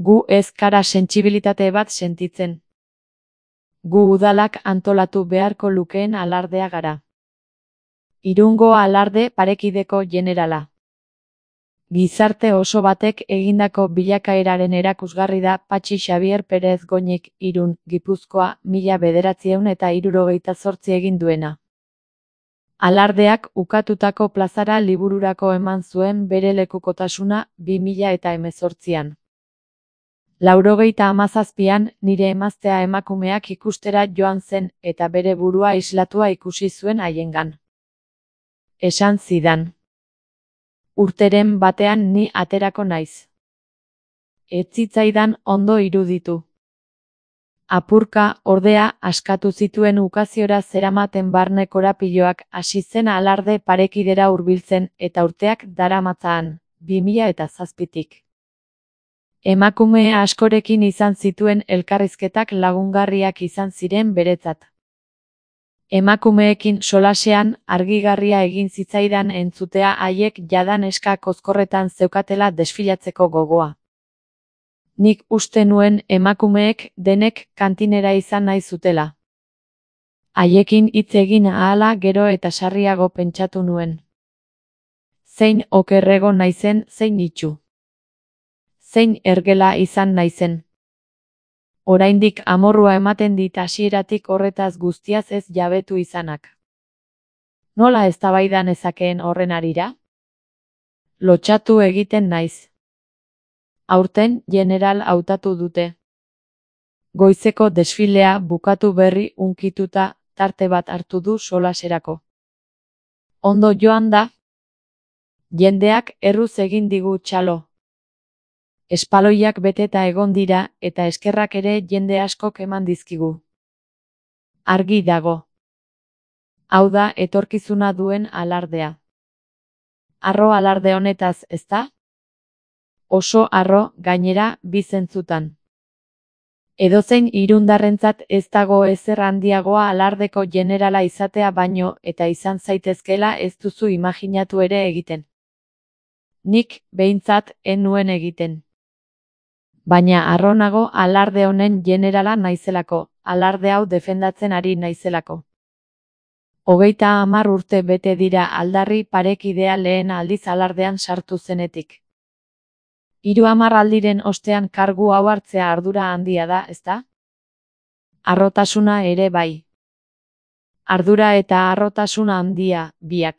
Gu ez kara sentsibilitate bat sentitzen. Gu udalak antolatu beharko lukeen alardea gara. Irungo alarde parekideko jenerala. Gizarte oso batek egindako bilakaeraren erakusgarri da Patxi Xabier Perez Goñik Irun, Gipuzkoa, 1978 egin duena. Alardeak ukatutako plazara libururako eman zuen bere lekukotasuna 2018an. 97an nire emaztea emakumeak ikustera joan zen eta bere burua islatua ikusi zuen haiengan. Esan zidan. Urteren batean ni aterako naiz. Ez zitzaidan ondo iruditu. Apurka, ordea, askatu zituen ukaziora zeramaten barne korapiloak hasi zen alarde parekidera hurbiltzen eta urteak daramatzan, 2007tik. Emakume askorekin izan zituen elkarrizketak lagungarriak izan ziren beretzat. Emakumeekin solasean argigarria egin zitzaidan entzutea haiek jada neska kozkorretan zeukatela desfilatzeko gogoa. Nik uste nuen emakumeek denek kantinera izan nahi zutela. Haiekin hitz egin ahala gero eta sarriago pentsatu nuen. Zein okerrego naizen, zein itxu. Zein ergela izan naizen. Oraindik amorrua ematen dit hasieratik horretaz guztiaz ez jabetu izanak. Nola eztabaida nezakeen horren harira? Lotsatu egiten naiz. Aurten jeneral hautatu dute. Goizeko desfilea bukatu berri hunkituta tarte bat hartu du solaserako. Ondo joan da? Jendeak erruz egin digu txalo. Espaloiak beteta egon dira eta eskerrak ere jende askok eman dizkigu. Argi dago. Hau da etorkizuna duen alardea. Harro alarde honetaz, ezta? Oso harro, gainera, bi zentzutan. Edozein irundarrentzat ez dago ezer handiagoa alardeko jenerala izatea baino eta izan zaitezkela ez duzu imaginatu ere egiten. Nik, behintzat, ez nuen egiten. Baina harro nago alarde honen jenerala naizelako, alarde hau defendatzen ari naizelako. 30 urte bete dira aldarri parekidea lehen aldiz alardean sartu zenetik. 30 aldiren ostean kargu hau hartzea ardura handia da, ezta? Harrotasuna ere bai. Ardura eta harrotasuna handia, biak.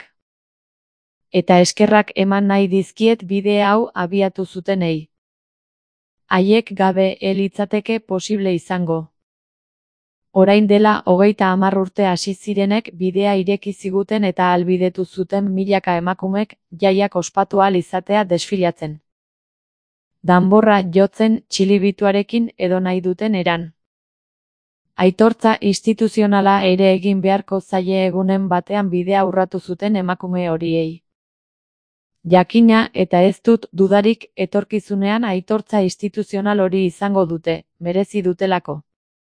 Eta eskerrak eman nahi dizkiet bide hau abiatu zutenei. Haiek gabe litzateke posible izango. Orain dela 30 urte hasi zirenek bidea ireki ziguten eta ahalbidetu zuten milaka emakumek jaiak ospatu ahal izatea desfilatzen. Danborra jotzen txilibituarekin edo nahi duten eran. Aitortza instituzionala ere egin beharko zaie egunen batean bidea urratu zuten emakume horiei. Jakina eta ez dut dudarik etorkizunean aitortza instituzional hori izango dute, merezi dutelako.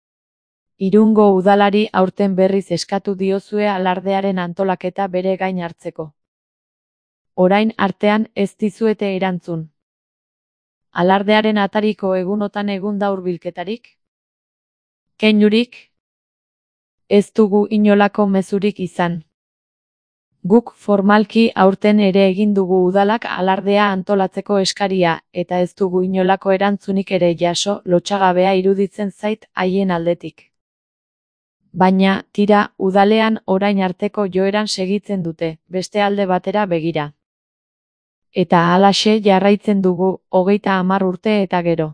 Irungo udalari aurten berriz eskatu diozue alardearen antolaketa bere gain hartzeko. Orain artean ez dizuete erantzun. Alardearen atariko egunotan egun da hurbilketarik? Keinurik? Ez dugu inolako mezurik izan. Guk formalki aurten ere egin dugu udalak alardea antolatzeko eskaria eta ez dugu inolako erantzunik ere jaso, lotsagabea iruditzen zait haien aldetik. Baina, tira, udalean orain arteko joeran segitzen dute, beste alde batera begira. Eta halaxe jarraitzen dugu, 30 urte eta gero.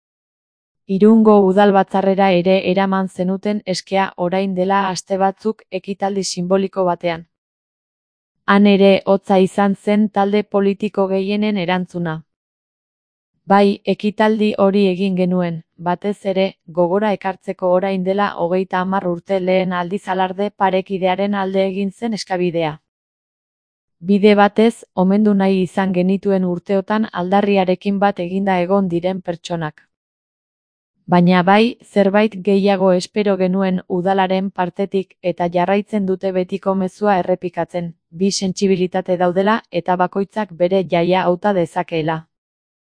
Irungo udalbatzarrera ere eraman zenuten eskea orain dela aste batzuk ekitaldi sinboliko batean. Han ere hotza izan zen talde politiko gehienen erantzuna. Bai, ekitaldi hori egin genuen, batez ere, gogora ekartzeko orain dela 30 urte lehen aldiz alarde parekidearen alde egin zen eskabidea. Bide batez, omendu nahi izan genituen urteotan aldarriarekin bat eginda egon diren pertsonak. Baina bai, zerbait gehiago espero genuen udalaren partetik eta jarraitzen dute betiko mezua errepikatzen, bi sentsibilitate daudela eta bakoitzak bere jaia hauta dezakeela.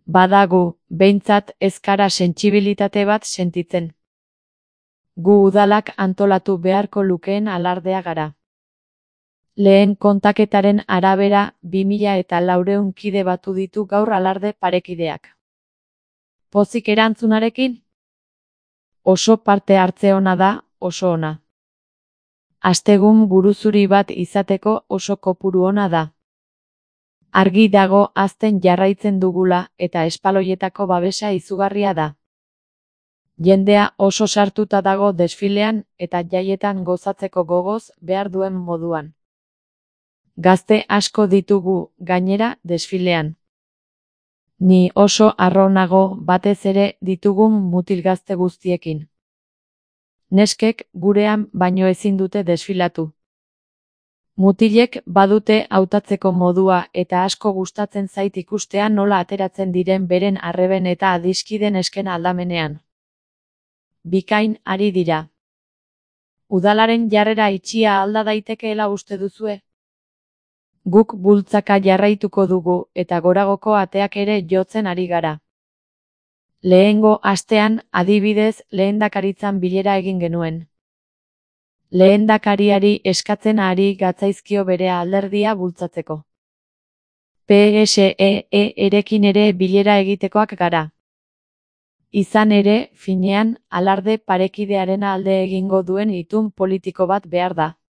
Badagu, behintzat ezkara sentsibilitate bat sentitzen. Gu udalak antolatu beharko lukeen alardea gara. Lehen kontaketaren arabera 2400 kide batu ditu gaur alarde parekideak. Pozik erantzunarekin? Oso parte hartze ona da, oso ona. Astegun buruzuri bat izateko oso kopuru ona da. Argi dago hazten jarraitzen dugula eta espaloietako babesa izugarria da. Jendea oso sartuta dago desfilean eta jaietan gozatzeko gogoz behar duen moduan. Gazte asko ditugu, gainera, desfilean. Ni oso harro nago batez ere ditugun mutil gazte guztiekin. Neskek gurean baino ezin dute desfilatu. Mutilek badute hautatzeko modua eta asko gustatzen zait ikustea nola ateratzen diren beren arreben eta adiskiden esken aldamenean. Bikain ari dira. Udalaren jarrera itxia alda daitekeela uste duzue? Guk bultzaka jarraituko dugu eta goragoko ateak ere jotzen ari gara. Lehengo astean, adibidez, lehendakaritzan bilera egin genuen. Lehendakariari eskatzen ari gatzaizkio bere alderdia bultzatzeko. PSE erekin ere bilera egitekoak gara. Izan ere, finean, alarde parekidearen alde egingo duen itun politiko bat behar da.